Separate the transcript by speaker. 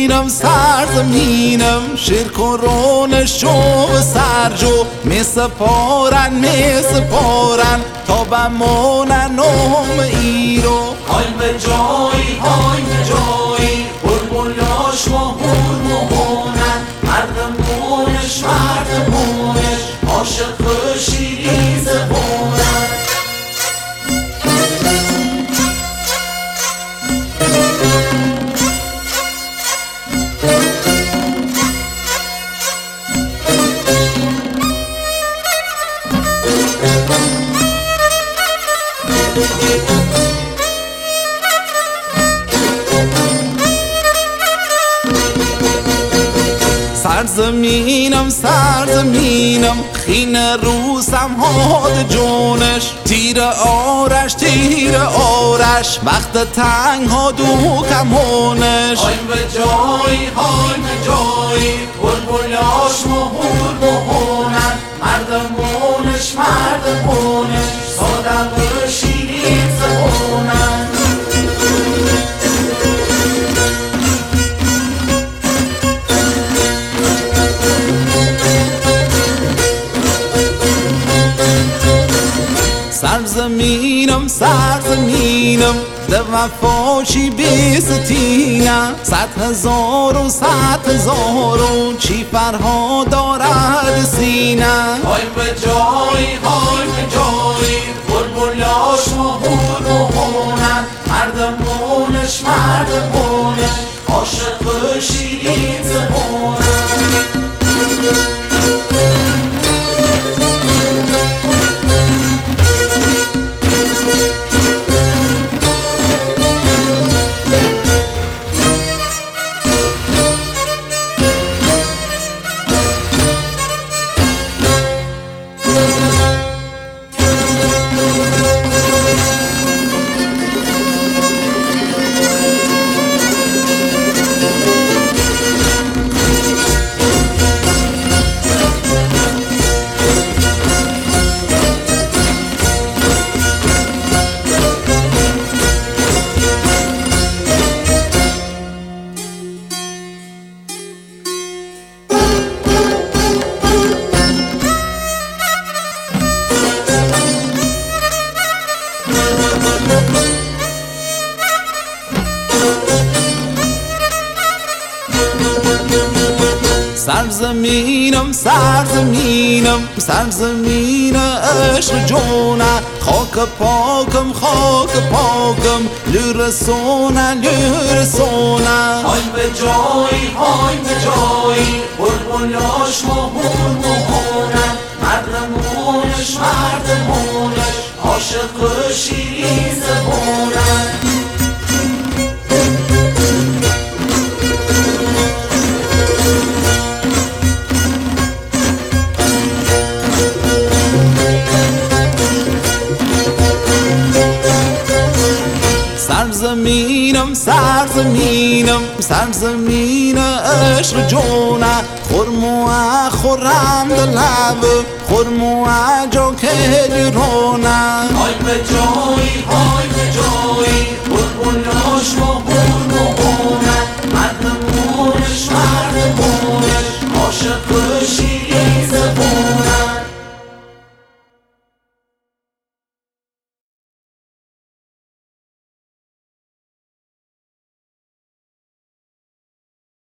Speaker 1: سرزمینم سرزمینم شرک و رونش و سرجو می سپارن تا بمانن ام ایرو.
Speaker 2: های به جایی های به جایی بلبلاش و هور مهونن مردمونش عاشق شیرین زبونن.
Speaker 1: سرزمینم خین روسم هاد جونش تیر آرش وقت تنگ ها دو کمونش.
Speaker 2: های به جایی بلبلاش مهور مهونن مردمونش صادق شیرین زبونن.
Speaker 1: سرزمینم ده وفاشی بیستینم 100,000 و چی فرها دارد سینه.
Speaker 2: های به جایی بلبلاش مهور مهونن مردمونش عاشق شیرین زبونن.
Speaker 1: سرزمین عشق جونه خاک پاکم لرسونه.
Speaker 2: های به جایی بلبلاش مهور مهونن مردمونش عاشق شیرین زبونن.
Speaker 1: سرزمین عشق جونه خورم دلب خورمو جا که رونه.
Speaker 2: های به جایی